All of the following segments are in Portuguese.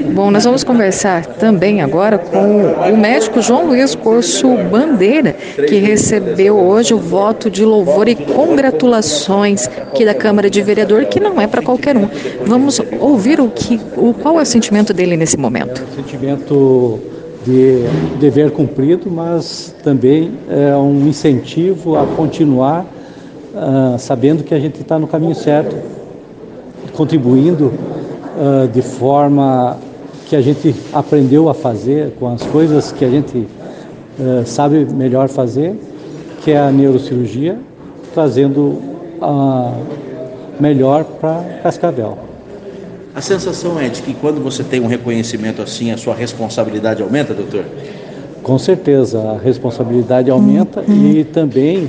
Bom, nós vamos conversar também agora com o médico João Luiz Corso Bandeira, que recebeu hoje o voto de louvor e congratulações aqui da Câmara de Vereador, que não é para qualquer um. Vamos ouvir qual é o sentimento dele nesse momento. É um sentimento de dever cumprido, mas também é um incentivo a continuar sabendo que a gente está no caminho certo, contribuindo de forma que a gente aprendeu a fazer, com as coisas que a gente sabe melhor fazer, que é a neurocirurgia, trazendo melhor para Cascavel. A sensação é de que quando você tem um reconhecimento assim, a sua responsabilidade aumenta, doutor? Com certeza, a responsabilidade aumenta e também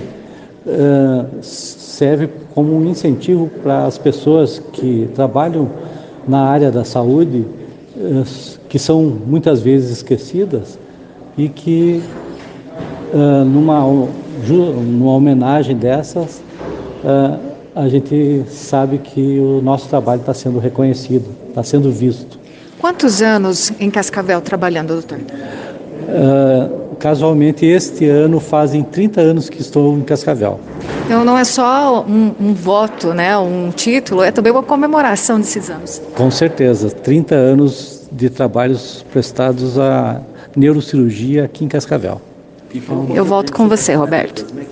serve como um incentivo para as pessoas que trabalham na área da saúde, que são muitas vezes esquecidas e que numa homenagem dessas, a gente sabe que o nosso trabalho está sendo reconhecido, está sendo visto. Quantos anos em Cascavel trabalhando, doutor? Casualmente, este ano fazem 30 anos que estou em Cascavel. Então não é só um voto, né, um título, é também uma comemoração desses anos. Com certeza, 30 anos de trabalhos prestados à neurocirurgia aqui em Cascavel. Eu volto com você, Roberto.